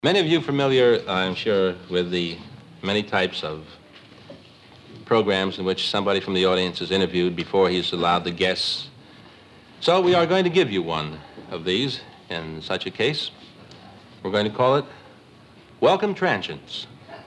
Many of you familiar, I'm sure, with the many types of programs in which somebody from the audience is interviewed before he's allowed to guess. So we are going to give you one of these in such a case. We're going to call it Welcome Transients.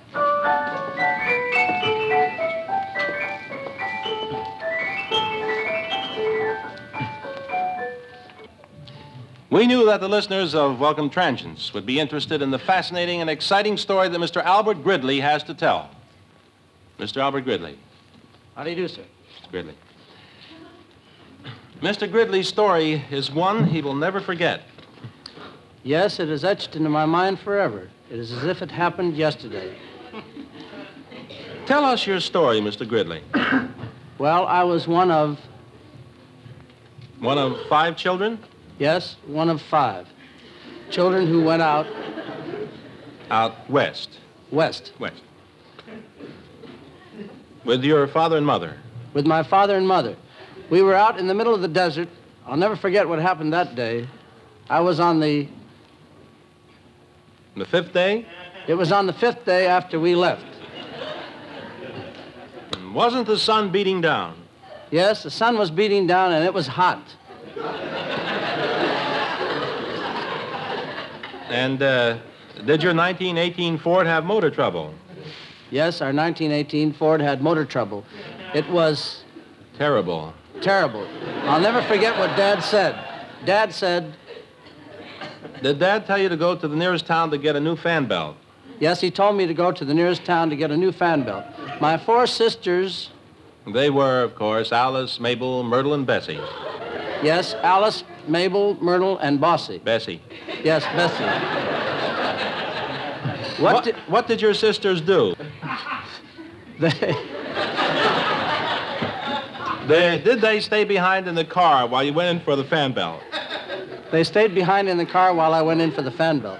We knew that the listeners of Welcome Transients would be interested in the fascinating and exciting story that Mr. Albert Gridley has to tell. Mr. Albert Gridley. How do you do, sir? Mr. Gridley. Mr. Gridley's story is one he will never forget. Yes, it is etched into my mind forever. It is as if it happened yesterday. Tell us your story, Mr. Gridley. Well, I was one of... One of 5 children? Yes, one of 5. Children who went out... Out west. West. West. With your father and mother? With my father and mother. We were out in the middle of the desert. I'll never forget what happened that day. I was on the... The 5th day? It was on the 5th day after we left. Wasn't the sun beating down? Yes, the sun was beating down and it was hot. And did your 1918 Ford have motor trouble? Yes, our 1918 Ford had motor trouble. It was... Terrible. Terrible. I'll never forget what Dad said. Dad said... Did Dad tell you to go to the nearest town to get a new fan belt? Yes, he told me to go to the nearest town to get a new fan belt. My 4 sisters... They were, of course, Alice, Mabel, Myrtle, and Bessie. Yes, Alice, Mabel, Myrtle, and Bossy. Bessie. Yes, Bessie. What did your sisters do? Did they stay behind in the car while you went in for the fan belt? They stayed behind in the car while I went in for the fan belt.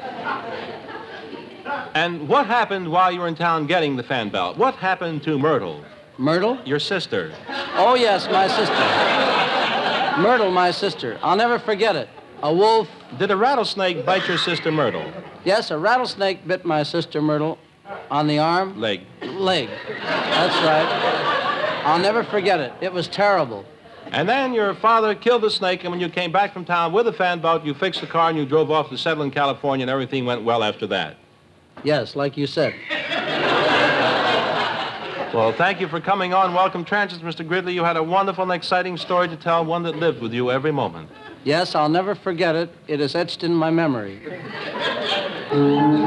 And what happened while you were in town getting the fan belt? What happened to Myrtle? Myrtle? Your sister. Oh, yes, my sister. Myrtle, my sister. I'll never forget it. A wolf. Did a rattlesnake bite your sister Myrtle? Yes, a rattlesnake bit my sister Myrtle on the arm. Leg. That's right. I'll never forget it. It was terrible. And then your father killed the snake, and when you came back from town with a fan belt, you fixed the car and you drove off to settle in California, and everything went well after that. Yes, like you said. Well, thank you for coming on Welcome Transients, Mr. Gridley. You had a wonderful and exciting story to tell, one that lived with you every moment. Yes, I'll never forget it. It is etched in my memory.